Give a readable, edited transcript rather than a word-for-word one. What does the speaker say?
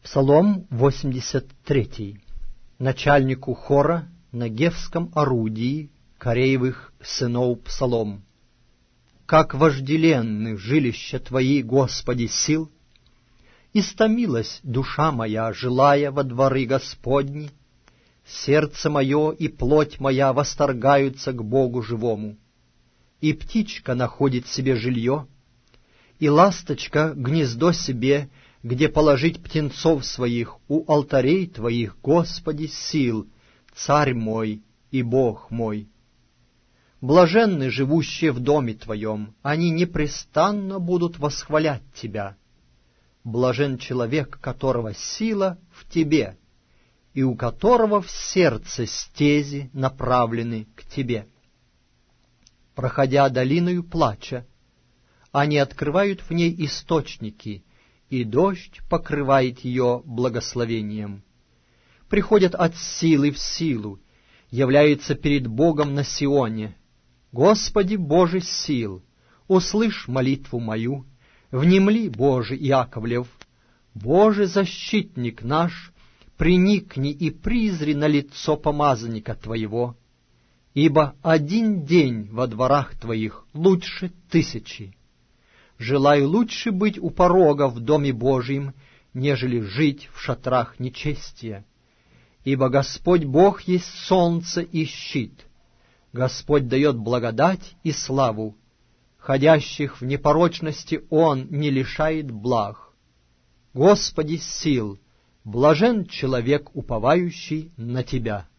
Псалом 83. Начальнику хора на гевском орудии Кореевых сынов псалом. Как вожделенны жилища Твои, Господи, сил! Истомилась душа моя, желая во дворы Господни. Сердце мое и плоть моя восторгаются к Богу живому. И птичка находит себе жилье, и ласточка гнездо себе, где положить птенцов своих у алтарей Твоих, Господи, сил, Царь мой и Бог мой. Блаженны живущие в доме Твоем, они непрестанно будут восхвалять Тебя. Блажен человек, которого сила в Тебе, и у которого в сердце стези направлены к Тебе. Проходя долиною плача, они открывают в ней источники, и дождь покрывает ее благословением. Приходят от силы в силу, являются перед Богом на Сионе. Господи Боже сил, услышь молитву мою, внемли, Боже Иаковлев. Боже защитник наш, приникни и призри на лицо помазанника Твоего, ибо один день во дворах Твоих лучше 1000. Желаю лучше быть у порога в доме Божьем, нежели жить в шатрах нечестия. Ибо Господь Бог есть солнце и щит. Господь дает благодать и славу. Ходящих в непорочности Он не лишает благ. Господи сил, блажен человек, уповающий на Тебя.